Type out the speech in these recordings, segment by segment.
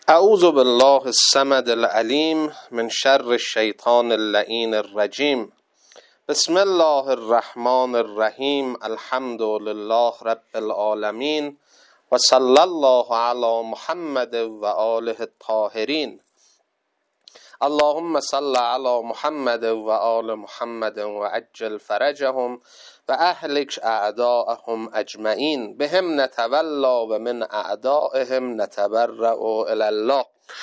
اعوذ بالله الصمد العلیم من شر الشیطان اللعین الرجیم. بسم الله الرحمن الرحیم. الحمد لله رب العالمین و صلی الله علی محمد و آله الطاهرین. اللهم صل علی محمد و آل محمد و عجل فرجهم و اهلک اعداءهم اجمعین. بهم نتولا و من اعدائهم نتبرأ الی الله.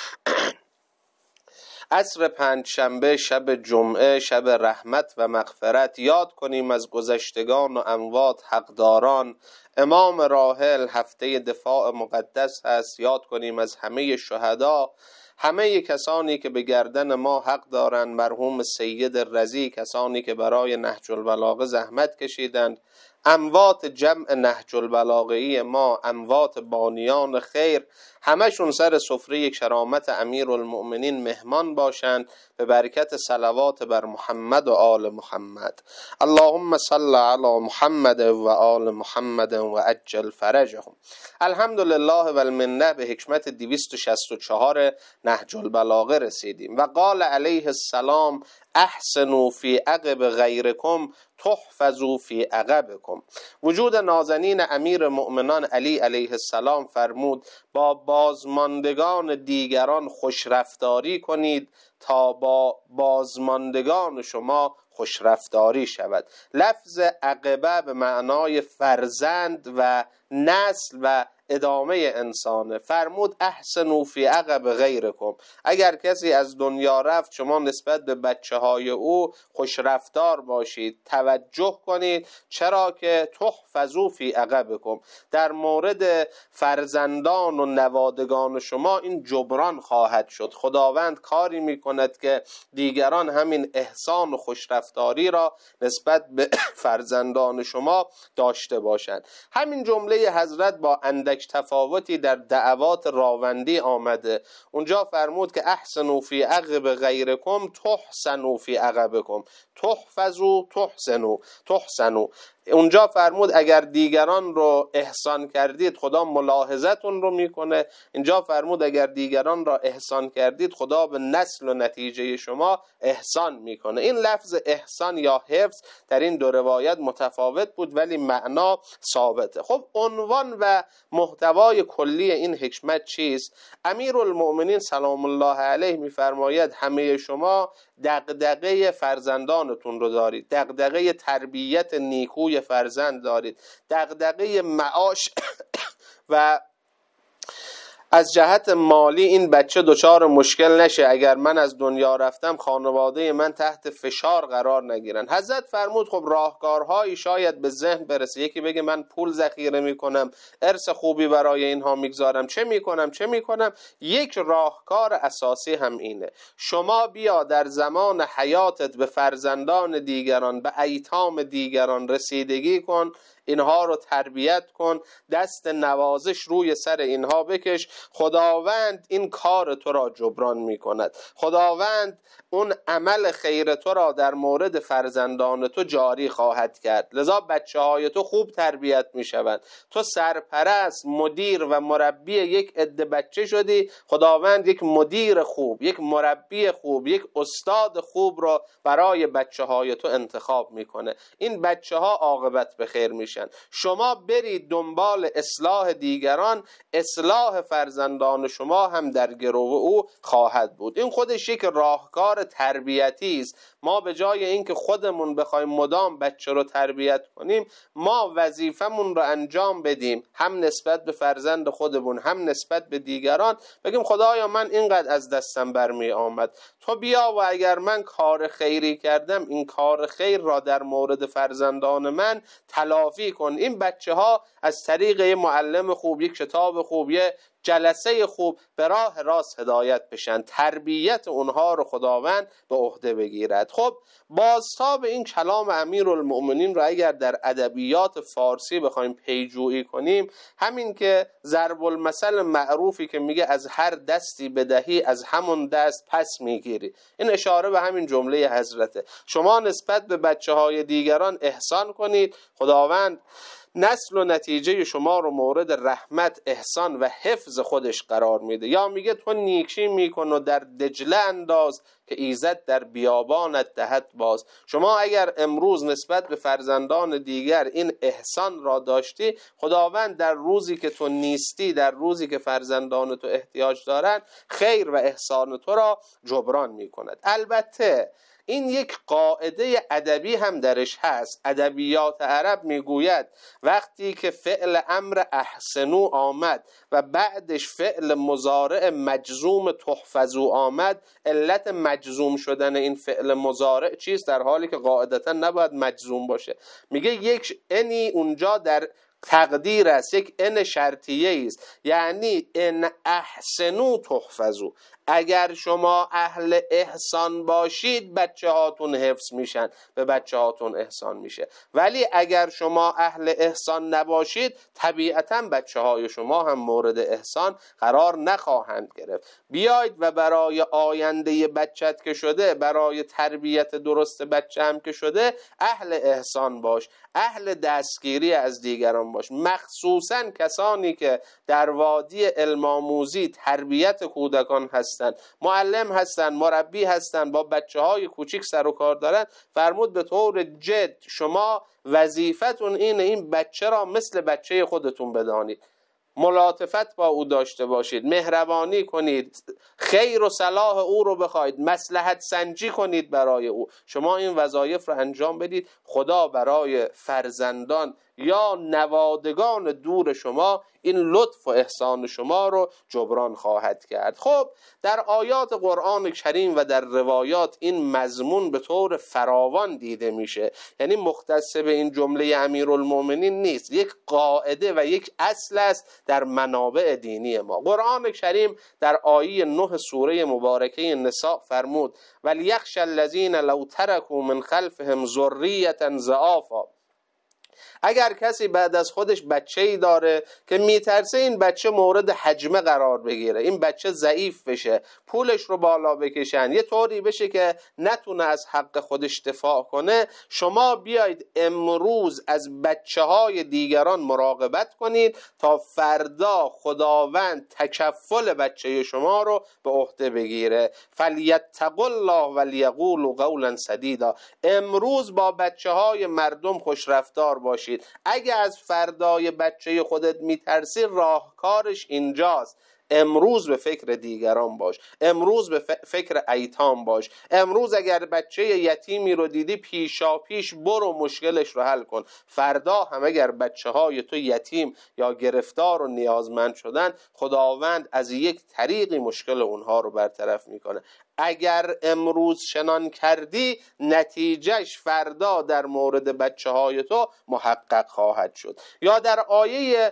عصر پنجشنبه، شب جمعه، شب رحمت و مغفرت. یاد کنیم از گذشتگان و اموات حقداران. امام راحل هفته دفاع مقدس هست. یاد کنیم از همه شهدا، همه کسانی که به گردن ما حق دارند. مرحوم سید رضی، کسانی که برای نهج البلاغه زحمت کشیدند، اموات جمع نهج البلاغه‌ای ما، اموات بانیان خیر، همشون سر سفره کرامت امیرالمؤمنین مهمان باشند به برکت صلوات بر محمد و آل محمد. اللهم صل علی محمد و آل محمد و عجل فرجهم. الحمدلله و المنه. به حکمت 264 نهج البلاغه رسیدیم. و قال علیه السلام: احسنوا فی عقب غیرکم تحفظوا فی عقبکم. وجود نازنین امیر مؤمنان علی علیه السلام فرمود: با بازماندگان دیگران خوشرفتاری کنید تا با بازماندگان شما خوشرفتاری شود. لفظ عقبه به معنای فرزند و نسل و ادامه انسانه. فرمود احسنوا فی عقب غیرکم. اگر کسی از دنیا رفت، شما نسبت به بچه های او خوشرفتار باشید، توجه کنید، چرا که تحفظوا فی عقبکم. در مورد فرزندان و نوادگان شما این جبران خواهد شد. خداوند کاری میکند که دیگران همین احسان و خوشرفتاری را نسبت به فرزندان شما داشته باشند. همین جمله حضرت با اندک تفاوتی در دعوات راوندی آمده. اونجا فرمود که احسنوا فی عقب غیرکم تحسنوا فی عقبکم، تحفظوا تحسنوا. اونجا فرمود اگر دیگران رو احسان کردید خدا ملاحظتون رو میکنه. اینجا فرمود اگر دیگران را احسان کردید خدا به نسل و نتیجه شما احسان میکنه. این لفظ احسان یا حفظ در این دو روایت متفاوت بود ولی معنا ثابته. خب عنوان و محتوای کلی این حکمت چیست؟ امیرالمؤمنین سلام الله علیه میفرماید همه شما دغدغه فرزندانتون رو دارید، دغدغه تربیت نیکوی فرزند دارید، دغدغه معاش و از جهت مالی این بچه دچار مشکل نشه. اگر من از دنیا رفتم خانواده من تحت فشار قرار نگیرن. حضرت فرمود خب راهکارهایی شاید به ذهن برسه. یکی بگه من پول ذخیره میکنم، ارث خوبی برای اینها میگذارم، چه میکنم. یک راهکار اساسی هم اینه: شما بیا در زمان حیاتت به فرزندان دیگران، به ایتام دیگران رسیدگی کن، اینها رو تربیت کن، دست نوازش روی سر اینها بکش. خداوند این کار تو را جبران می کند. خداوند اون عمل خیر تو را در مورد فرزندان تو جاری خواهد کرد. لذا بچه های تو خوب تربیت می شوند. تو سرپرست، مدیر و مربی یک عده بچه شدی، خداوند یک مدیر خوب، یک مربی خوب، یک استاد خوب را برای بچه های تو انتخاب می کنه. این بچه ها عاقبت به خیر می شن. شما برید دنبال اصلاح دیگران، اصلاح فرزندان شما هم در گرو او خواهد بود. این خودش یک راهکار تربیتی است. ما به جای اینکه خودمون بخوایم مدام بچه رو تربیت کنیم، ما وظیفمون رو انجام بدیم، هم نسبت به فرزند خودمون هم نسبت به دیگران. بگیم خدایا من اینقدر از دستم برمی آمد، تو بیا و اگر من کار خیری کردم این کار خیر را در مورد فرزندان من تلافی کن. این بچه ها از طریق یه معلم خوب، یک کتاب خوب، یه جلسه خوب به راه راست هدایت بشن. تربیت اونها رو خداوند به عهده بگیرد. خب بازتاب این کلام امیرالمؤمنین رو اگر در ادبیات فارسی بخوایم پیجویی کنیم، همین که ضرب المثل معروفی که میگه از هر دستی بدهی از همون دست پس میگیری، این اشاره به همین جمله حضرته. شما نسبت به بچه های دیگران احسان کنید، خداوند نسل و نتیجه شما رو مورد رحمت، احسان و حفظ خودش قرار میده. یا میگه تو نیکی میکن و در دجله انداز که ایزد در بیابانت دهد باز. شما اگر امروز نسبت به فرزندان دیگر این احسان را داشتی، خداوند در روزی که تو نیستی، در روزی که فرزندان تو احتیاج دارند، خیر و احسان تو را جبران میکند. البته این یک قاعده ادبی هم درش هست. ادبیات عرب میگوید وقتی که فعل امر احسنو آمد و بعدش فعل مضارع مجزوم تحفظو آمد، علت مجزوم شدن این فعل مضارع چیست؟ در حالی که قاعدتا نباید مجزوم باشه. میگه یک انی اونجا در تقدیر است، یک ان شرطیه است، یعنی ان احسنو تحفظو، اگر شما اهل احسان باشید بچه هاتون حفظ میشن، به بچه هاتون احسان میشه. ولی اگر شما اهل احسان نباشید، طبیعتا بچه های شما هم مورد احسان قرار نخواهند گرفت. بیاید و برای آینده بچت که شده، برای تربیت درست بچه هم که شده، اهل احسان باش، اهل دستگیری از دیگران باش. مخصوصا کسانی که در وادی علم آموزی تربیت کودکان هستند، معلم هستند، مربی هستند، با بچه های کوچیک سر و کار دارند، فرمود به طور جد شما وظیفتون اینه این بچه را مثل بچه خودتون بدانید، ملاطفت با او داشته باشید، مهربانی کنید، خیر و صلاح او رو بخواید، مصلحت سنجی کنید برای او. شما این وظایف رو انجام بدید، خدا برای فرزندان یا نوادگان دور شما این لطف و احسان شما رو جبران خواهد کرد. خب در آیات قرآن کریم و در روایات این مضمون به طور فراوان دیده میشه، یعنی مختص به این جمله امیرالمومنین نیست، یک قاعده و یک اصل است در منابع دینی ما. قرآن کریم در آیه 9 سوره مبارکه نساء فرمود ولیخشی الذین لو ترکوا من خلفهم ذریة ضعافا. اگر کسی بعد از خودش بچه‌ای داره که میترسه این بچه مورد هجمه قرار بگیره، این بچه ضعیف بشه، پولش رو بالا بکشن، یه طوری بشه که نتونه از حق خودش دفاع کنه، شما بیاید امروز از بچه‌های دیگران مراقبت کنید تا فردا خداوند تکفل بچه شما رو به عهده بگیره. فلیتقوا الله ولیقولوا قولا سدیدا. امروز با بچه‌های مردم خوش رفتار باشید. اگه از فردای بچه خودت میترسی، راهکارش اینجاست. امروز به فکر دیگران باش، امروز به فکر ایتام باش. امروز اگر بچه یتیمی رو دیدی پیشا پیش برو مشکلش رو حل کن. فردا هم اگر بچه های تو یتیم یا گرفتار و نیازمند شدن، خداوند از یک طریقی مشکل اونها رو برطرف میکنه. اگر امروز شنان کردی، نتیجهش فردا در مورد بچه های تو محقق خواهد شد. یا در آیه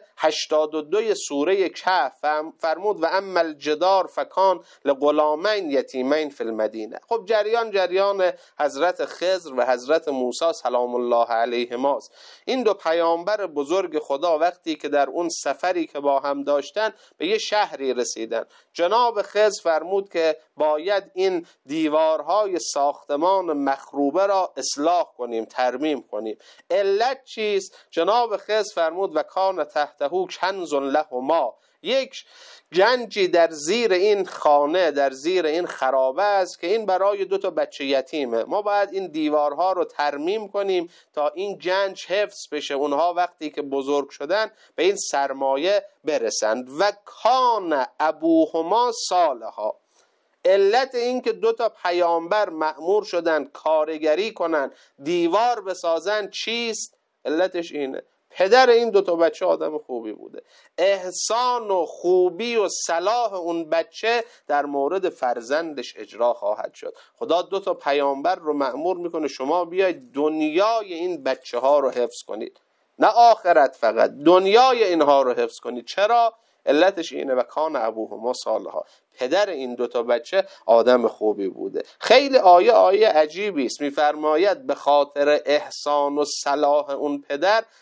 82 سوره کهف فرمود و اما الجدار فکان لغلامین یتیمین فی المدینه. خب جریان حضرت خضر و حضرت موسی سلام الله علیهماست. این دو پیامبر بزرگ خدا وقتی که در اون سفری که با هم داشتن به یه شهری رسیدن، جناب خضر فرمود که باید این دیوارهای ساختمان مخروبه را اصلاح کنیم، ترمیم کنیم. علت چیست؟ جناب خضر فرمود و کان تحته کنز لهما، یک گنجی در زیر این خانه، در زیر این خرابه است که این برای 2 بچه یتیمه. ما باید این دیوارها رو ترمیم کنیم تا این گنج حفظ بشه، اونها وقتی که بزرگ شدن به این سرمایه برسند. و کان ابوهما صالحا. علت این که 2 پیامبر مأمور شدن کارگری کنن، دیوار بسازن چیست؟ علتش اینه پدر این 2 بچه آدم خوبی بوده. احسان و خوبی و صلاح اون بچه در مورد فرزندش اجرا خواهد شد. خدا 2 پیامبر رو مأمور میکنه شما بیاید دنیای این بچه ها رو حفظ کنید، نه آخرت، فقط دنیای اینها رو حفظ کنید. چرا؟ علتش اینه و کان ابوهما صالحا، پدر این 2 بچه آدم خوبی بوده. خیلی آیه عجیبی است. میفرماید به خاطر احسان و صلاح اون پدر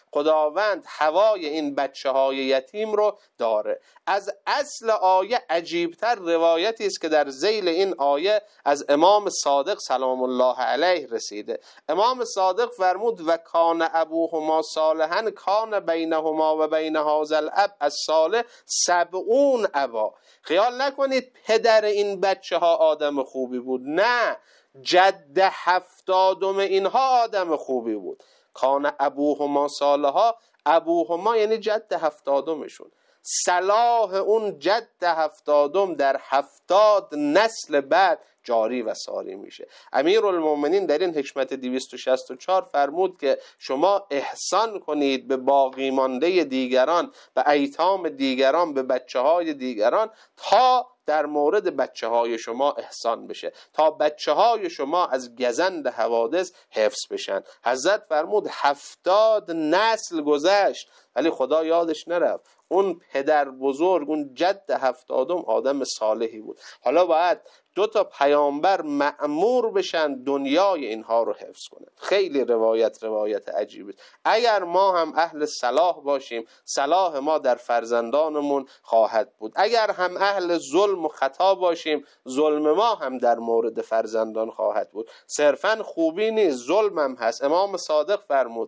خداوند هوای این بچه های یتیم رو داره. از اصل آیه عجیبتر روایتی است که در ذیل این آیه از امام صادق سلام الله علیه رسیده. امام صادق فرمود و کان ابوهما صالحا کان بینهما و بین هذا الاب الصالح 70 ابا. خیال نکنید پدر این بچه ها آدم خوبی بود، نه، جد 70 اینها آدم خوبی بود. کان ابوهما صالحا، ابوهما یعنی جد 70شون. صلاح اون جد 70 در 70 نسل بعد جاری و ساری میشه. امیرالمومنین در این حکمت 264 فرمود که شما احسان کنید به باقی مانده دیگران، به ایتام دیگران، به بچه های دیگران، تا در مورد بچه های شما احسان بشه، تا بچه های شما از گزند حوادث حفظ بشن. حضرت فرمود 70 نسل گذشت ولی خدا یادش نرفت. اون پدر بزرگ، اون جد 70 آدم صالحی بود. حالا باید 2 پیامبر مأمور بشن دنیای اینها رو حفظ کنن. خیلی روایت عجیبه. اگر ما هم اهل صلاح باشیم، صلاح ما در فرزندانمون خواهد بود. اگر هم اهل ظلم و خطا باشیم، ظلم ما هم در مورد فرزندان خواهد بود. صرفاً خوبی نیست، ظلم هم هست. امام صادق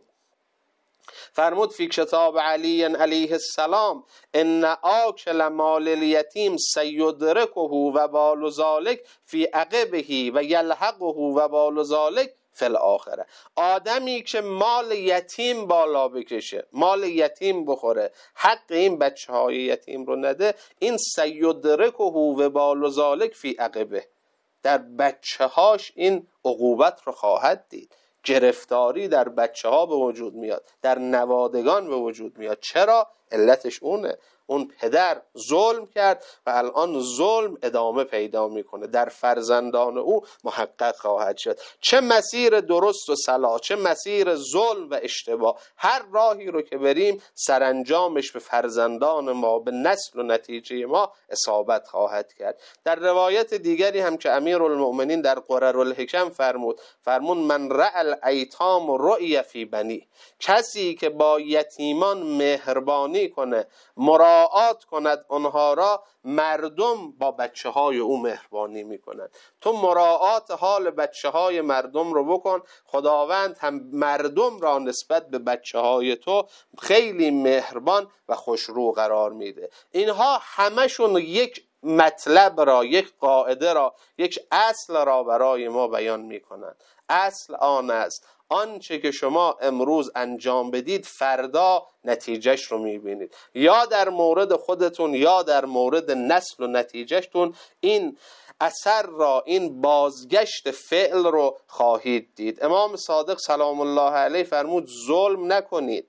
فرمود فی کتاب علی علیه السلام ان آکل مال الیتیم سیدرکه و بال ذلک فی عقبه و یلحقه و بال ذلک فی الاخره. آدمی که مال یتیم بالا بکشه، مال یتیم بخوره، حق این بچه های یتیم رو نده، این سیدرکه و بال ذلک فی عقبه، در بچه هاش این عقوبت رو خواهد دید. گرفتاری در بچه ها به وجود میاد، در نوادگان به وجود میاد. چرا؟ علتش اونه. اون پدر ظلم کرد و الان ظلم ادامه پیدا میکنه، در فرزندان او محقق خواهد شد. چه مسیر درست و صلاح، چه مسیر ظلم و اشتباه، هر راهی رو که بریم سرانجامش به فرزندان ما، به نسل و نتیجه ما اصابت خواهد کرد. در روایت دیگری هم که امیرالمؤمنین در قررالحکم فرمود من رأى الایتام رؤی فی بنی، کسی که با یتیمان مهربانی کنه، مراعات کند آنها را، مردم با بچه های او مهربانی میکنند. تو مراعات حال بچه های مردم رو بکن، خداوند هم مردم را نسبت به بچه های تو خیلی مهربان و خوشرو قرار میده. اینها همشون یک مطلب را، یک قاعده را، یک اصل را برای ما بیان میکنند. اصل آن است آنچه که شما امروز انجام بدید فردا نتیجهش رو میبینید، یا در مورد خودتون یا در مورد نسل و نتیجهشتون این اثر را، این بازگشت فعل رو خواهید دید. امام صادق سلام الله علیه فرمود ظلم نکنید.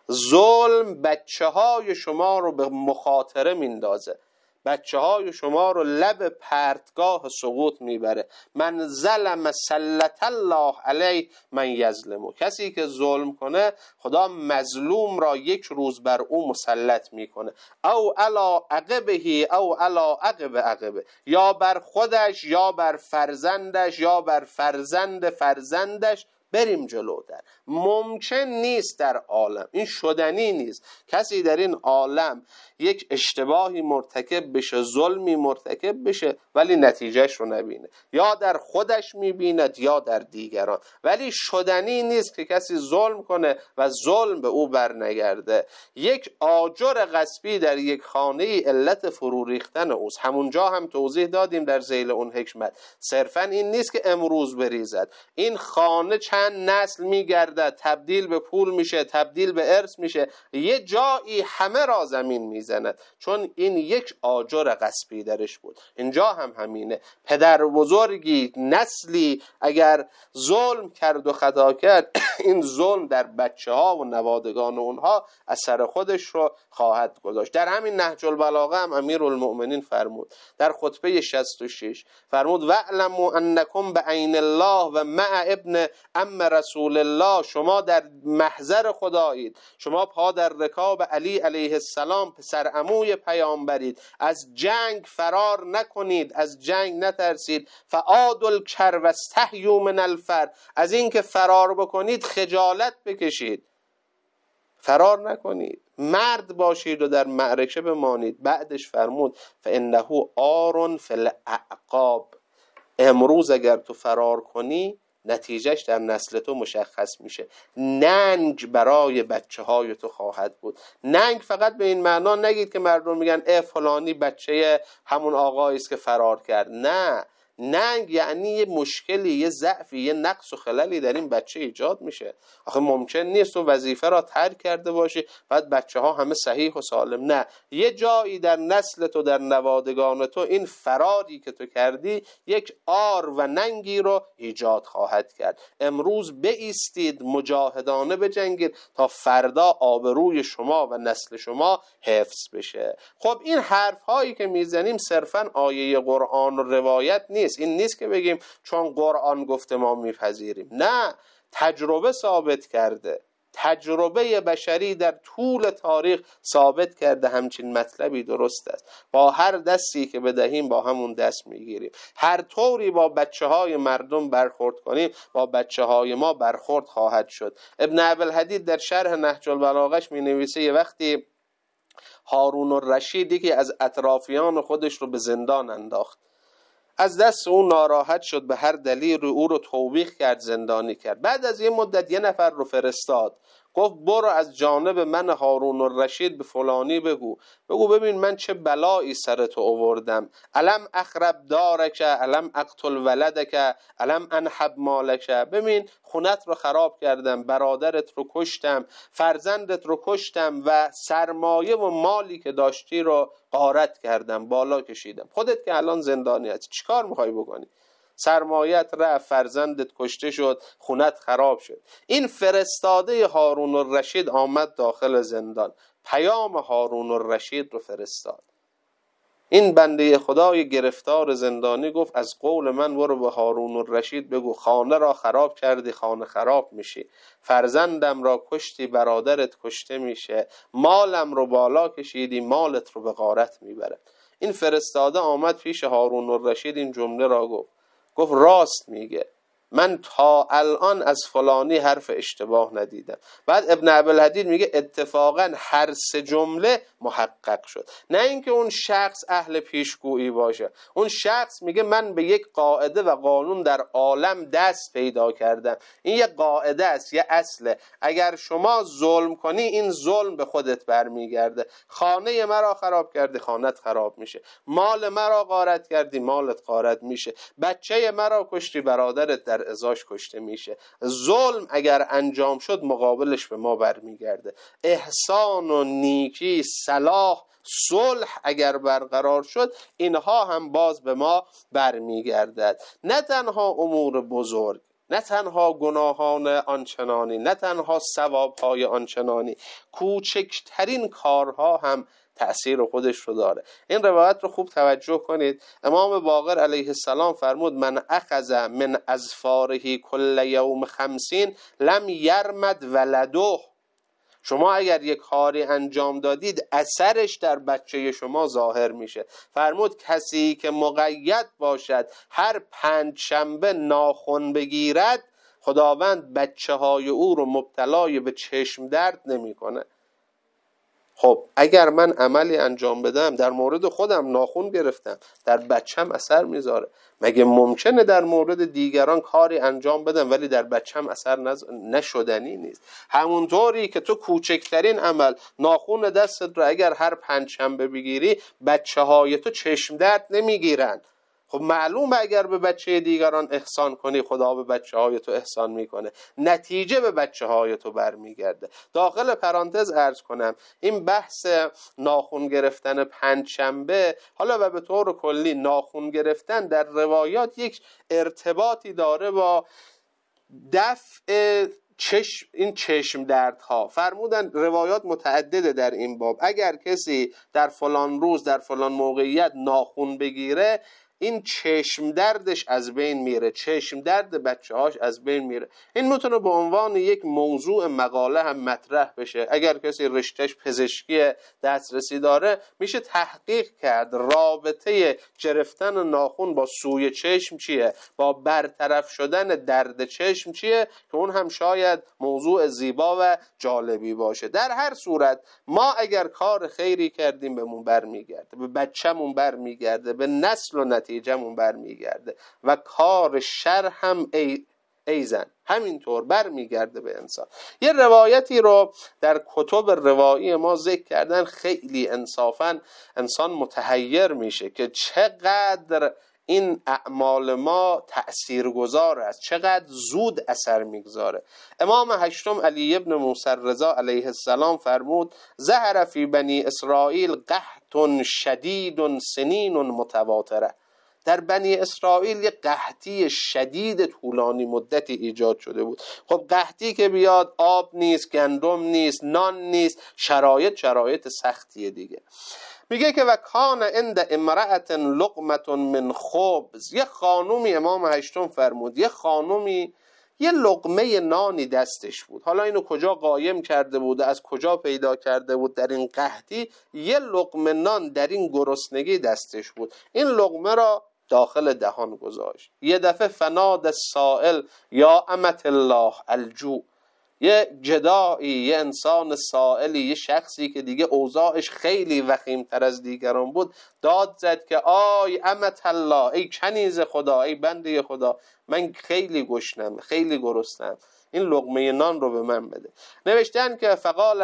ظلم بچه های شما رو به مخاطره میندازه، بچه های شما رو لب پرتگاه سقوط میبره. من ظلم سلط الله علیه من یظلمه، کسی که ظلم کنه خدا مظلوم را یک روز بر او مسلط میکنه. او علی عقبه او علی عقب عقبه، یا بر خودش یا بر فرزندش یا بر فرزند فرزندش. بریم جلوتر. ممکن نیست در عالم، این شدنی نیست، کسی در این عالم یک اشتباهی مرتکب بشه، ظلمی مرتکب بشه ولی نتیجهش رو نبینه، یا در خودش میبیند یا در دیگران. ولی شدنی نیست که کسی ظلم کنه و ظلم به او بر نگرده. یک آجر غصبی در یک خانه علت فرو ریختن اوست. همونجا هم توضیح دادیم در ذیل اون حکمت. صرفا این نیست که امروز بریزد، این خانه چند نسل میگردد، تبدیل به پول میشه، تبدیل به ارث میشه، یه جایی همه را زمین میزند، چون این یک آجر غصبی درش بود. اینجا هم همینه. پدر بزرگی، نسلی اگر ظلم کرد و خطا کرد این ظلم در بچه ها و نوادگان اونها اثر خودش رو خواهد گذاشت. در همین نهج البلاغه هم امیرالمؤمنین فرمود در خطبه 66 فرمود واعلموا انکم بعین الله و مع ابن ام رسول الله، شما در محضر خدایید، شما پا در رکاب علی علیه السلام پسر عموی پیامبرید، از جنگ فرار نکنید، از جنگ نترسید. فعادوا الکر واستحیوا من الفر، از این که فرار بکنید خجالت بکشید. فرار نکنید، مرد باشید و در معرکه بمانید. بعدش فرمود فانه آر فی الاعقاب، امروز اگر تو فرار کنی نتیجهش در نسل تو مشخص میشه، ننگ برای بچه های تو خواهد بود. ننگ فقط به این معنا نگید که مردم میگن فلانی بچه همون آقایی است که فرار کرد، نه، ننگ یعنی یه مشکلی، یه ضعفی، یه نقص و خللی در این بچه ایجاد میشه. آخه ممکن نیست تو وظیفه را ترک کرده باشی بعد بچه ها همه صحیح و سالم، نه، یه جایی در نسل تو، در نوادگان تو، این فراری که تو کردی یک آر و ننگی رو ایجاد خواهد کرد. امروز بایستید، مجاهدانه بجنگید تا فردا آبروی شما و نسل شما حفظ بشه. خب این حرف هایی که میزنیم صرفا آیه قرآن و روایت نیست. این نیست که بگیم چون قرآن گفته ما میپذیریم، نه، تجربه ثابت کرده، تجربه بشری در طول تاریخ ثابت کرده همچین مطلبی درست است. با هر دستی که بدهیم با همون دست میگیریم. هر طوری با بچه های مردم برخورد کنیم با بچه های ما برخورد خواهد شد. ابن ابوالحدید در شرح نهج البلاغه‌اش می نویسه یه وقتی هارون الرشید که از اطرافیان خودش رو به زندان انداخت، از دست اون ناراحت شد، به هر دلیل او رو توبیخ کرد، زندانی کرد. بعد از یه مدت یه نفر رو فرستاد، گفت برو از جانب من هارون الرشید به فلانی بگو ببین من چه بلایی سر تو آوردم، الم اخرب دارک، الم اقتل ولدک، الم انحب مالک، ببین خونت رو خراب کردم، برادرت رو کشتم، فرزندت رو کشتم و سرمایه و مالی که داشتی رو غارت کردم، بالا کشیدم. خودت که الان زندانی هستی چیکار میخوای بکنی؟ سرمایت رفت، فرزندت کشته شد، خونت خراب شد. این فرستاده هارون الرشید آمد داخل زندان، پیام هارون الرشید رو فرستاد. این بنده خدای گرفتار زندانی گفت از قول من برو به هارون الرشید بگو خانه را خراب کردی، خانه خراب میشی، فرزندم را کشتی، برادرت کشته میشه، مالم رو بالا کشیدی، مالت رو به غارت میبره. این فرستاده آمد پیش هارون الرشید این جمله را گفت راست میگه، من تا الان از فلانی حرف اشتباه ندیدم. بعد ابن ابوالحدید میگه اتفاقا هر سه جمله محقق شد، نه اینکه اون شخص اهل پیشگویی باشه. اون شخص میگه من به یک قاعده و قانون در عالم دست پیدا کردم، این یک قاعده است، یه اصله، اگر شما ظلم کنی این ظلم به خودت برمیگرده. خانه مرا خراب کردی، خانت خراب میشه، مال مرا غارت کردی، مالت غارت میشه، بچه مرا کشتی، برادرت در ازاش کشته میشه. ظلم اگر انجام شد مقابلش به ما برمیگرده. احسان و نیکی، صلاح، صلح اگر برقرار شد اینها هم باز به ما برمیگردد. نه تنها امور بزرگ، نه تنها گناهان آنچنانی، نه تنها ثوابهای آنچنانی، کوچکترین کارها هم تأثیر خودش رو داره. این روایت رو خوب توجه کنید. امام باقر علیه السلام فرمود من اخذ من اظفاره کل یوم 50 لم یرمد ولده. شما اگر یک کاری انجام دادید اثرش در بچه شما ظاهر میشه. فرمود کسی که مقید باشد هر 5 شنبه ناخن بگیرد، خداوند بچه های او رو مبتلای به چشم درد نمی کنه. خب اگر من عملی انجام بدم، در مورد خودم ناخن گرفتم، در بچم اثر میذاره، مگه ممکنه در مورد دیگران کاری انجام بدم ولی در بچم اثر نشدنی نیست؟ همونطوری که تو کوچکترین عمل، ناخن دستت رو اگر هر 5 شنبه بگیری، بچه های تو چشم درد نمیگیرن. خب معلومه اگر به بچه دیگران احسان کنی خدا به بچه های تو احسان میکنه، نتیجه به بچه های تو برمیگرده. داخل پرانتز عرض کنم این بحث ناخن گرفتن 5 شنبه، حالا و به طور کلی ناخن گرفتن در روایات یک ارتباطی داره با دفع این چشم دردها. فرمودن روایات متعدده در این باب، اگر کسی در فلان روز در فلان موقعیت ناخن بگیره، این چشم دردش از بین میره، چشم درد بچه هاش از بین میره. این میتونه به عنوان یک موضوع مقاله هم مطرح بشه. اگر کسی رشتهش پزشکی دسترسی داره میشه تحقیق کرد رابطه گرفتن ناخن با سوی چشم چیه، با برطرف شدن درد چشم چیه، که اون هم شاید موضوع زیبا و جالبی باشه. در هر صورت ما اگر کار خیری کردیم بهمون برمیگرده، به بچه‌مون برمیگرده، به نسل و نتیجه‌مون برمیگرده، و کار شر هم ایزن همینطور برمیگرده به انسان. یه روایتی رو در کتب روایی ما ذکر کردن، خیلی انصافاً انسان متحیر میشه که چقدر این اعمال ما تأثیرگذار است، چقدر زود اثر میگذاره. امام هشتم علی ابن موسی رضا علیه السلام فرمود: ظهر فی بنی اسرائیل قحط شدید سنین متواتره. در بنی اسرائیل یک قحطی شدید طولانی مدتی ایجاد شده بود. خب قحطی که بیاد، آب نیست، گندم نیست، نان نیست، شرایط سختیه دیگه. میگه که و کان عند امرأة لقمة من خبز، یه خانومی، امام هشتم فرمود، یه خانومی یه لقمه نانی دستش بود. حالا اینو کجا قایم کرده بود، از کجا پیدا کرده بود؟ در این قحطی یه لقمه نان در این گرسنگی دستش بود. این لقمه را داخل دهان گذاشت. یه دفعه فناد السائل یا امت الله الجوع. یه جدایی، یه انسان سائلی، یه شخصی که دیگه اوضاعش خیلی وخیمتر از دیگران بود، داد زد که آی امت الله، ای کنیز خدا، ای بنده خدا، من خیلی گشنم، خیلی گرسنم، این لقمه نان رو به من بده. نوشتن که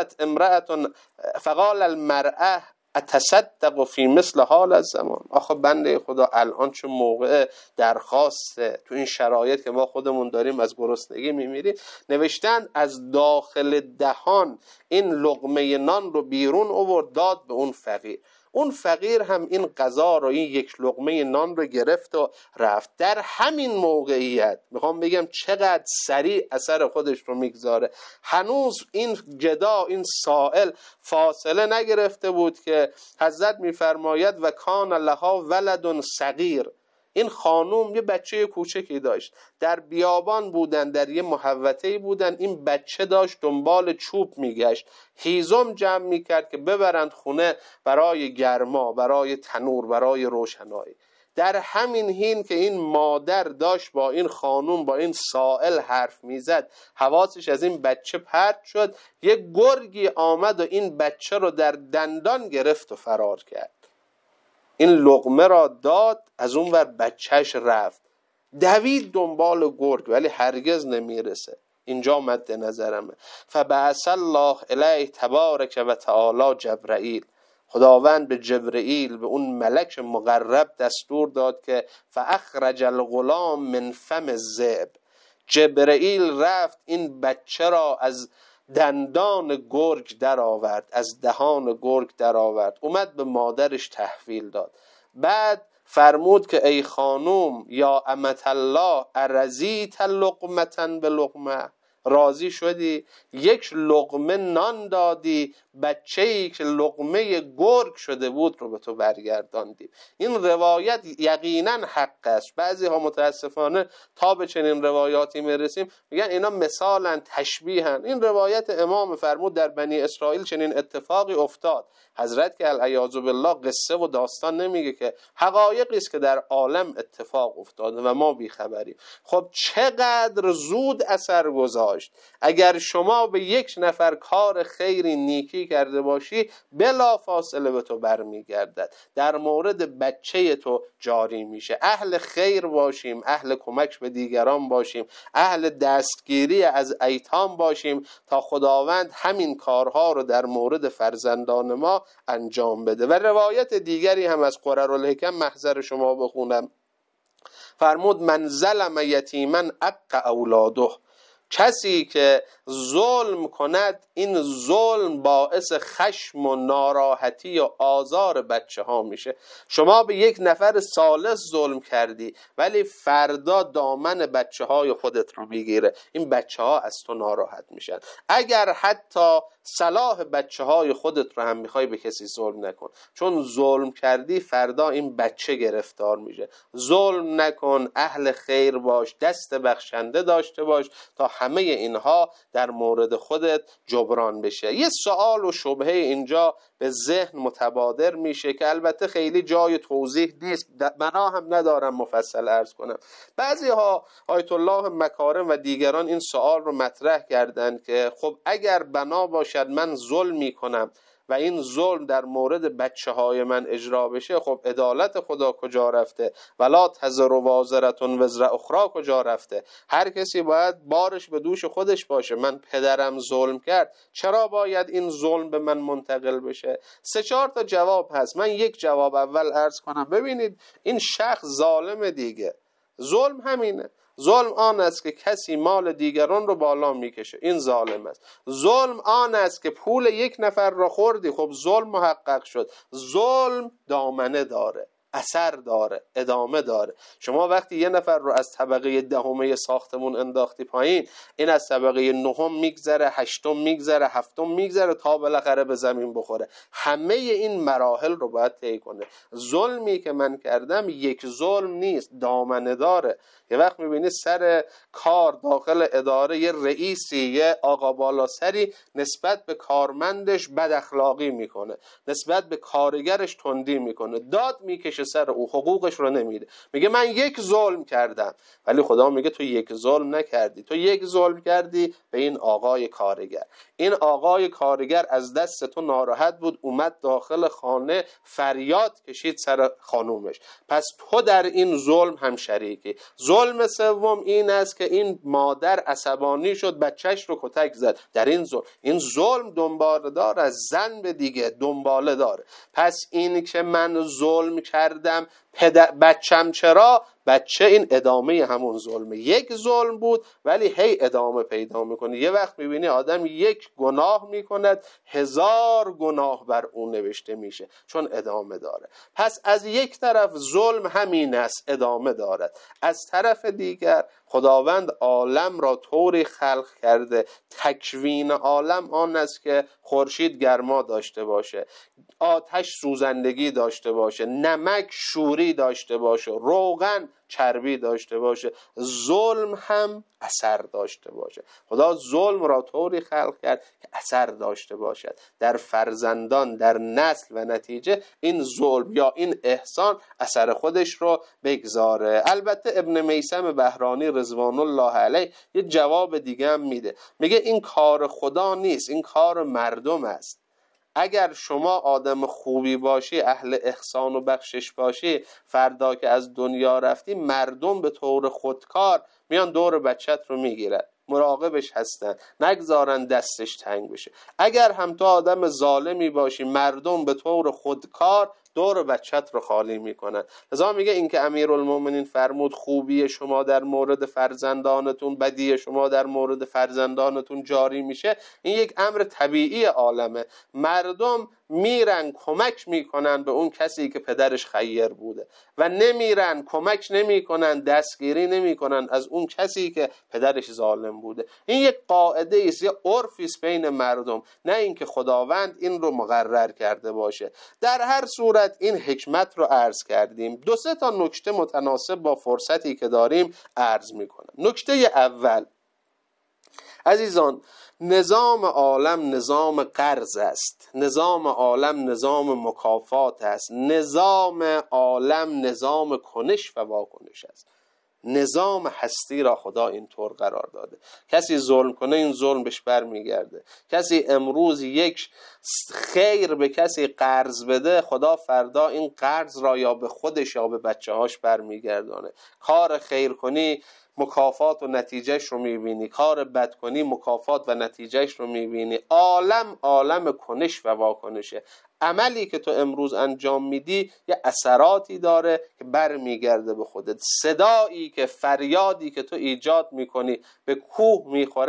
فقال المرأة اتصدق فی مثل حال الزمان. آخه بنده خدا الان چه موقع درخواسته، تو این شرایط که ما خودمون داریم از گرسنگی میمیریم. نوشتن از داخل دهان این لقمه نان رو بیرون آورد، داد به اون فقیر. اون فقیر هم این غذا رو، این یک لقمه نان رو گرفت و رفت. در همین موقعیت میخوام بگم چقدر سریع اثر خودش رو میگذاره. هنوز این جدا، این سائل فاصله نگرفته بود که حضرت میفرماید و کان لها ولد صغیر. این خانوم یه بچه کوچکی داشت، در بیابان بودن، در یه محوطه‌ای بودن، این بچه داشت دنبال چوب میگشت، هیزم جمع میکرد که ببرند خونه برای گرما، برای تنور، برای روشنایی. در همین حین که این مادر داشت با این خانوم، با این سائل حرف میزد، حواسش از این بچه پرت شد. یک گرگی آمد و این بچه رو در دندان گرفت و فرار کرد. این لقمه را داد، از اون ور بچهش رفت، دوید دنبال گرگ ولی هرگز نمیرسه. اینجا مد نظرمه. فبعث الله الیه تبارک و تعالی جبرائیل. خداوند به جبرئیل، به اون ملک مقرب دستور داد که فاخرج الغلام من فم الذئب. جبرئیل رفت این بچه را از دندان گرگ در آورد، از دهان گرگ در آورد، اومد به مادرش تحویل داد. بعد فرمود که ای خانوم یا امت الله ارزیت لقمتن به لقمه، راضی شدی؟ یک لقمه نان دادی، بچه‌ای که لقمه گرگ شده بود رو به تو برگرداندیم. این روایت یقینا حق است. بعضی ها متاسفانه تا به چنین روایاتی میرسیم میگن اینا مثالن، تشبیهن. این روایت امام فرمود در بنی اسرائیل چنین اتفاقی افتاد. حضرت که العیاذ بالله قصه و داستان نمیگه، که حقایقی است که در عالم اتفاق افتاده و ما بیخبریم. خب چقدر زود اثر گذاشت. اگر شما به یک نفر کار خیری نیکی کرده باشی، بلا فاصله به تو برمیگردد، در مورد بچه تو جاری میشه. اهل خیر باشیم، اهل کمک به دیگران باشیم، اهل دستگیری از ایتام باشیم تا خداوند همین کارها رو در مورد فرزندان ما انجام بده. و روایت دیگری هم از قررالحکم محضر شما بخونم. فرمود من ظلم یتیما ابق اولاده. کسی که ظلم کند، این ظلم باعث خشم و ناراحتی و آزار بچه ها میشه. شما به یک نفر ثالث ظلم کردی ولی فردا دامن بچه های خودت رو میگیره، این بچه ها از تو ناراحت میشن. اگر حتی صلاح بچه های خودت رو هم میخوای به کسی ظلم نکن، چون ظلم کردی فردا این بچه گرفتار میشه. ظلم نکن، اهل خیر باش، دست بخشنده داشته باش تا همه اینها در مورد خودت جبران بشه. یه سوال و شبهه اینجا به ذهن متبادر میشه که البته خیلی جای توضیح نیست، بنا هم ندارم مفصل عرض کنم. بعضی ها آیت الله مکارم و دیگران این سوال رو مطرح کردند که خب اگر بنا باشد من ظلم میکنم و این ظلم در مورد بچه های من اجرا بشه، خب عدالت خدا کجا رفته؟ ولا تزر وازرة وزر اخرى کجا رفته؟ هر کسی باید بارش به دوش خودش باشه. من پدرم ظلم کرد، چرا باید این ظلم به من منتقل بشه؟ 3-4 تا جواب هست. من یک جواب اول عرض کنم. ببینید این شخص ظالم دیگه. ظلم همینه. ظلم آن است که کسی مال دیگران رو بالا میکشه، این ظالم است. ظلم آن است که پول یک نفر را خوردی، خب ظلم محقق شد. ظلم دامنه داره، اثر داره، ادامه داره. شما وقتی یه نفر رو از طبقه 10 ساختمون انداختی پایین، این از طبقه 9 میگذره، 8 میگذره، 7 میگذره تا بالاخره به زمین بخوره. همه این مراحل رو باید طی کنه. ظلمی که من کردم یک ظلم نیست، دامنه داره. یه وقت میبینی سر کار داخل اداره یه رئیسی، یه آقا بالا سری نسبت به کارمندش بد اخلاقی میکنه، نسبت به کارگرش تندی میکنه، داد میکشه سر او، حقوقش رو نمیده، میگه من یک ظلم کردم. ولی خدا میگه تو یک ظلم نکردی، تو یک ظلم کردی به این آقای کارگر. این آقای کارگر از دست تو ناراحت بود، اومد داخل خانه فریاد کشید سر خانومش، پس تو در این ظلم هم شریکی. ظلم سوم این است که این مادر عصبانی شد، بچهش رو کتک زد. در این ظلم دنباله دار از زن به دیگه دنباله داره. پس این که من ظلم کردم بچم چرا؟ بچه این ادامه همون ظلمه. یک ظلم بود ولی هی ادامه پیدا میکنه. یه وقت میبینی آدم یک گناه میکند 1000 گناه بر اون نوشته میشه، چون ادامه داره. پس از یک طرف ظلم همین است، ادامه دارد. از طرف دیگر خداوند عالم را طوری خلق کرده، تکوین عالم آن است که خورشید گرما داشته باشه، آتش سوزندگی داشته باشه، نمک شوری داشته باشه، روغن چربی داشته باشه، ظلم هم اثر داشته باشه. خدا ظلم را طوری خلق کرد که اثر داشته باشد در فرزندان، در نسل و نتیجه این ظلم یا این احسان اثر خودش رو بگذاره. البته ابن میثم بهرانی رضوان الله علیه یه جواب دیگه هم میده، میگه این کار خدا نیست، این کار مردم است. اگر شما آدم خوبی باشی، اهل احسان و بخشش باشی، فردا که از دنیا رفتی مردم به طور خودکار میان دور بچت رو میگیرن، مراقبش هستن، نگذارن دستش تنگ بشه. اگر هم تو آدم ظالمی باشی، مردم به طور خودکار دور بچت رو خالی میکنن. لذا میگه این که امیرالمومنین فرمود خوبی شما در مورد فرزندانتون، بدی شما در مورد فرزندانتون جاری میشه، این یک امر طبیعی عالمه. مردم میرن کمک میکنن به اون کسی که پدرش خیر بوده و نمیرن کمک نمیکنن، دستگیری نمیکنن از اون کسی که پدرش ظالم بوده. این یک قاعده است، یک عرفی است بین مردم، نه اینکه خداوند این رو مقرر کرده باشه. در هر صورت این حکمت رو عرض کردیم. 2-3 تا نکته متناسب با فرصتی که داریم عرض میکنم. نکته اول عزیزان، نظام عالم نظام قرض است، نظام عالم نظام مکافات است، نظام عالم نظام کنش و واکنش است. نظام هستی را خدا اینطور قرار داده. کسی ظلم کنه این ظلم بهش برمیگرده. کسی امروز یک خیر به کسی قرض بده، خدا فردا این قرض را یا به خودش یا به بچه‌هاش برمیگردانه. کار خیر کنی مکافات و نتیجهش رو میبینی، کار بد کنی مکافات و نتیجهش رو میبینی. عالم عالم کنش و واکنشه. عملی که تو امروز انجام میدی یه اثراتی داره که بر میگرده به خودت. صدایی که فریادی که تو ایجاد میکنی به کوه میخورد،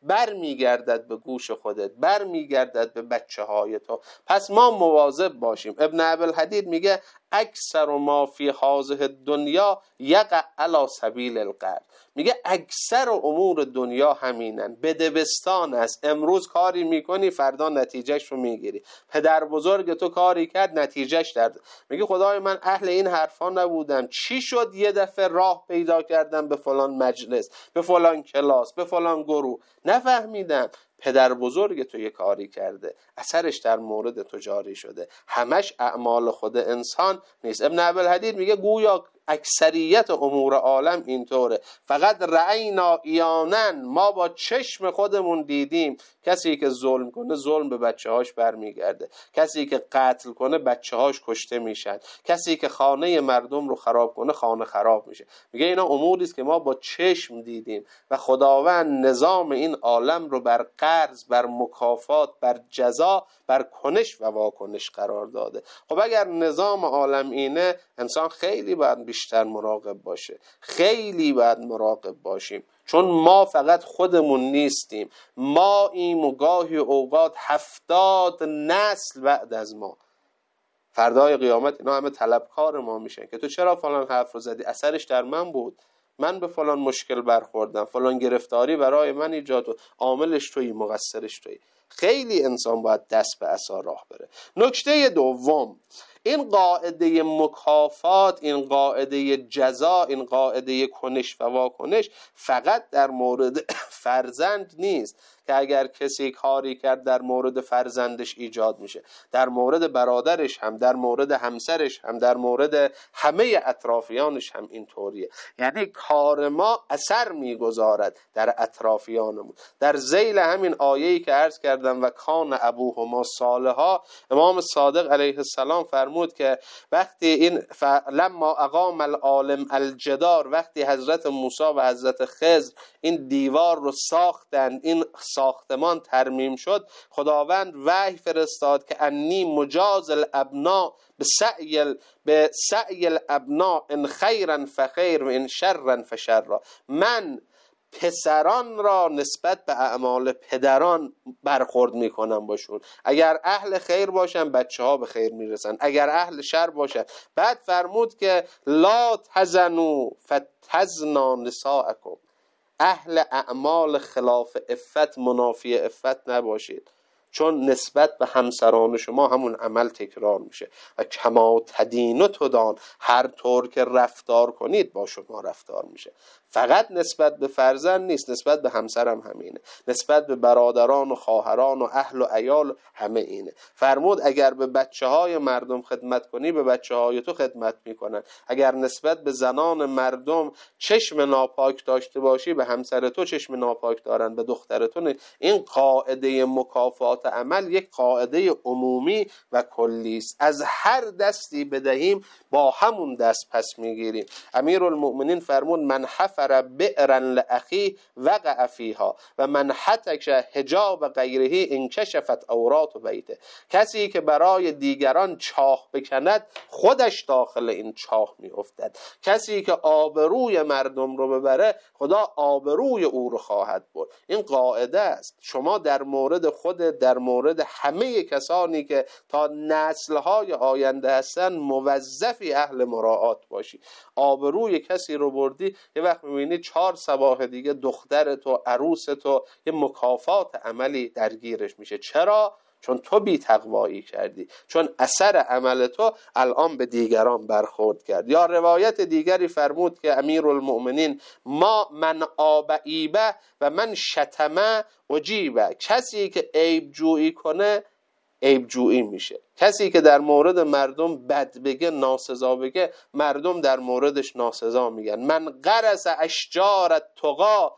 بر میگردد به گوش خودت، بر میگردد به بچه های تو. پس ما مواظب باشیم. ابن ابوالحدید میگه اکثر ما فی هذه دنیا یقع علی سبیل القرض. میگه اکثر امور دنیا همینن، بدبستان است. امروز کاری میکنی فردا نتیجهش رو میگیری. پدر بزرگ تو کاری کرد نتیجهش در. میگه خدای من اهل این حرفا نبودم، چی شد یه دفعه راه پیدا کردم به فلان مجلس، به فلان کلاس، به فلان گروه؟ نفهمیدم. پدر بزرگ تو یه کاری کرده، اثرش در مورد تو جاری شده. همش اعمال خود انسان نیست. ابن ابوالحدید میگه گویا اکثریت امور عالم اینطوره. فقط رأینا عیانن، ما با چشم خودمون دیدیم کسی که ظلم کنه ظلم به بچه هاش برمیگرده، کسی که قتل کنه بچه هاش کشته میشن، کسی که خانه مردم رو خراب کنه خانه خراب میشه. میگه اینا اموری است که ما با چشم دیدیم و خداوند نظام این عالم رو بر قرض، بر مکافات، بر جزا، بر کنش و واکنش قرار داده. خب اگر نظام عالم اینه، انسان خیلی باید بیشتر مراقب باشه، خیلی باید مراقب باشیم، چون ما فقط خودمون نیستیم، ما این و گاهی اوقات 70 نسل بعد از ما فردای قیامت اینا همه طلبکار ما میشن که تو چرا فلان حرف رو زدی، اثرش در من بود، من به فلان مشکل برخوردم، فلان گرفتاری برای من ایجاد و عاملش تویی، مقصرش تویی. خیلی انسان باید دست به عصا راه بره. نکته دوم، این قاعده مکافات، این قاعده جزا، این قاعده کنش و واکنش فقط در مورد فرزند نیست که اگر کسی کاری کرد در مورد فرزندش ایجاد میشه، در مورد برادرش هم، در مورد همسرش هم، در مورد همه اطرافیانش هم اینطوریه. یعنی کار ما اثر میگذارد در اطرافیانمون. در ذیل همین آیه‌ای که عرض کردم و کان ابوهما صالحا، امام صادق علیه السلام فرمود که وقتی این لما اقام العالم الجدار، وقتی حضرت موسی و حضرت خضر این دیوار رو ساختن، این ساختمان ترمیم شد، خداوند وحی فرستاد که انی مجاز الابناء به سعی الابناء ان خیرا فخیر و ان شرا فشر. من پسران را نسبت به اعمال پدران برخورد میکنم باشون. اگر اهل خیر باشن بچه ها به خیر میرسن، اگر اهل شر باشن. بعد فرمود که لا تزنوا فتزنا نساءکم، اهل اعمال خلاف عفت، منافی عفت نباشید، چون نسبت به همسران شما همون عمل تکرار میشه. و کما تدین تدان، هر طور که رفتار کنید با شما رفتار میشه. فقط نسبت به فرزند نیست، نسبت به همسرم همینه، نسبت به برادران و خواهران و اهل و عیال همه اینه. فرمود اگر به بچه های مردم خدمت کنی به بچه های تو خدمت میکنن، اگر نسبت به زنان مردم چشم ناپاک داشته باشی به همسر تو چشم ناپاک دارن، به دختر تو نه. این قاعده مکافات عمل یک قاعده عمومی و کلی است. از هر دستی بدهیم با همون دست پس میگیریم. امیرالمؤمنین فرمود من حفر بئرا لاخیه وقع فیها و من حتک حجاب غیره انکشفت عورات بیته. کسی که برای دیگران چاه بکند خودش داخل این چاه میافتد. کسی که آبروی مردم رو ببره خدا آبروی او رو خواهد برد. این قاعده است. شما در مورد خود، در مورد همه کسانی که تا نسل‌های آینده هستن موظفی اهل مراعات باشی. آبروی کسی رو بردی، یه وقت می‌بینی 4 صباح دیگه دختر تو، عروس تو، یه مکافات عملی درگیرش میشه. چرا؟ چون تو بی تقوایی کردی، چون اثر عمل تو الان به دیگران برخورد کرد. یا روایت دیگری فرمود که امیرالمؤمنین ما من آبعیبه و من شتمه اجیبه. کسی که عیب جویی کنه عیب جویی میشه. کسی که در مورد مردم بد بگه، ناسزا بگه، مردم در موردش ناسزا میگن. من غرس اشجار التقی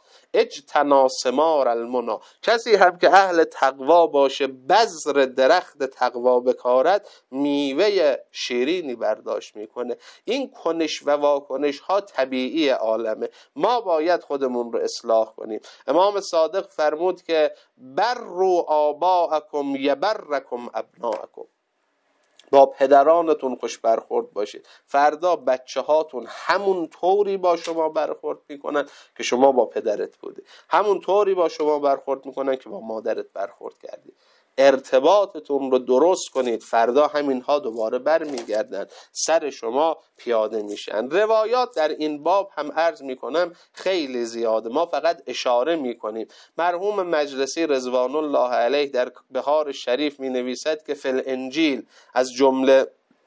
اجتنی ثمار المنی. کسی هم که اهل تقوا باشه، بذر درخت تقوا بکارد، میوه شیرینی برداشت میکنه. این کنش و واکنش ها طبیعی عالمه. ما باید خودمون رو اصلاح کنیم. امام صادق فرمود که بروا آباءکم یبرکم ابناءکم. با پدرانتون خوش برخورد باشید. فردا بچه هاتون همون طوری با شما برخورد میکنن که شما با پدرت بودی، همون طوری با شما برخورد میکنن که با مادرت برخورد کردی. ارتباطتون رو درست کنید، فردا همینها دوباره برمیگردن، سر شما پیاده میشن. روایات در این باب هم عرض میکنم خیلی زیاده، ما فقط اشاره میکنیم. مرحوم مجلسی رضوان الله علیه در بهار شریف می نویسد که فی الانجیل، از جمله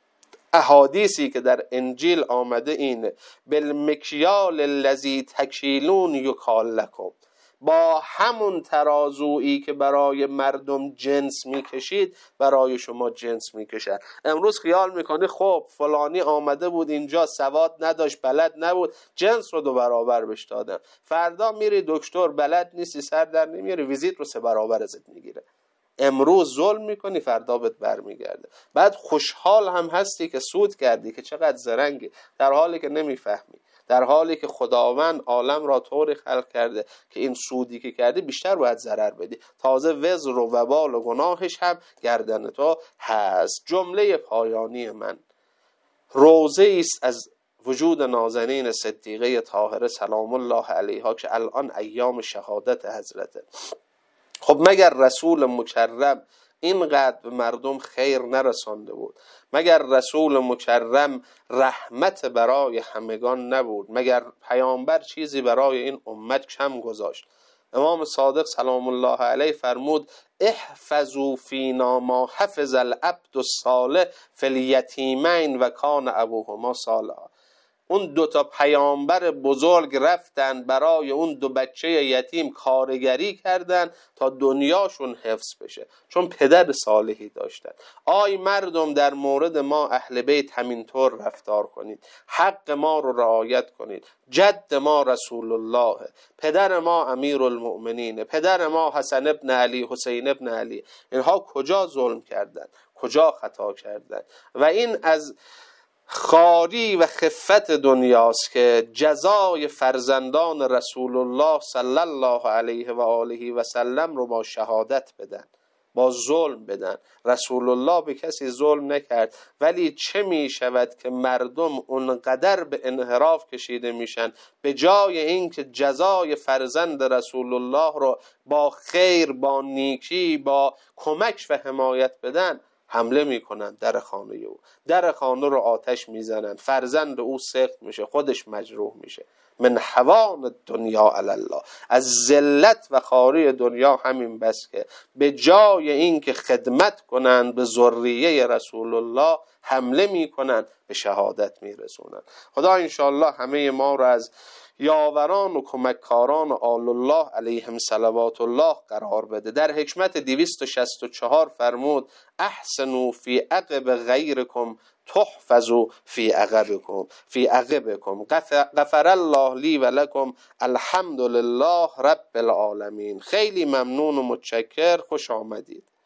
احادیثی که در انجیل آمده اینه: بالمکیال الذی تکیلون یکال لکم، با همون ترازویی که برای مردم جنس میکشید برای شما جنس میکشد. امروز خیال میکنی خب فلانی آمده بود اینجا، سواد نداشت، بلد نبود، جنس رو 2 برابر بهش دادم. فردا میری دکتر بلد نیستی، سر در نمیاری، ویزیت رو 3 برابر ازت میگیره. امروز ظلم میکنی، فردا بهت برمیگرده. بعد خوشحال هم هستی که سود کردی، که چقدر زرنگی، در حالی که نمیفهمی، در حالی که خداوند عالم را طوری خلق کرده که این سودی که کردی بیشتر باید ضرر بدی، تازه وزر و وبال و گناهش هم گردن تو هست. جمله پایانی من روضه است از وجود نازنین صدیقه طاهره سلام الله علیها که الان ایام شهادت حضرته. خب مگر رسول مکرم اینقدر به مردم خیر نرسانده بود؟ مگر رسول مکرم رحمت برای همگان نبود؟ مگر پیامبر چیزی برای این امت کم گذاشت؟ امام صادق سلام الله علیه فرمود: احفظوا فینا ما حفظ العبد الصالح فی الیتیمین و کان ابوهما صالحا. اون 2 پیامبر بزرگ رفتن برای اون 2 بچه یتیم کارگری کردن تا دنیاشون حفظ بشه، چون پدر صالحی داشتن. آی مردم، در مورد ما اهل بیت همینطور رفتار کنید، حق ما رو رعایت کنید. جد ما رسول الله، پدر ما امیر المؤمنین، پدر ما حسن ابن علی، حسین ابن علی. اینها کجا ظلم کردن، کجا خطا کردن؟ و این از خاری و خفت دنیاست که جزای فرزندان رسول الله صلی الله علیه و آله و سلم رو با شهادت بدن، با ظلم بدن. رسول الله به کسی ظلم نکرد، ولی چه می شود که مردم اونقدر به انحراف کشیده میشن، به جای اینکه جزای فرزند رسول الله رو با خیر، با نیکی، با کمک و حمایت بدن، حمله میکنن در خانه او، در خانه رو آتش میزنن، فرزند او سخت میشه، خودش مجروح میشه. من حوان دنیا علی الله، از ذلت و خواری دنیا همین بس که به جای اینکه خدمت کنن به ذریه رسول الله، حمله میکنن، به شهادت میرسونن. خدا انشاءالله همه ما رو از یاوران و کمککاران آل الله علیهم صلوات الله قرار بده. در حکمت 264 فرمود: احسنوا فی عقب غیرکم تحفظوا فی عقبکم غفر الله لی و لکم الحمد لله رب العالمین. خیلی ممنون و متشکر، خوش آمدید.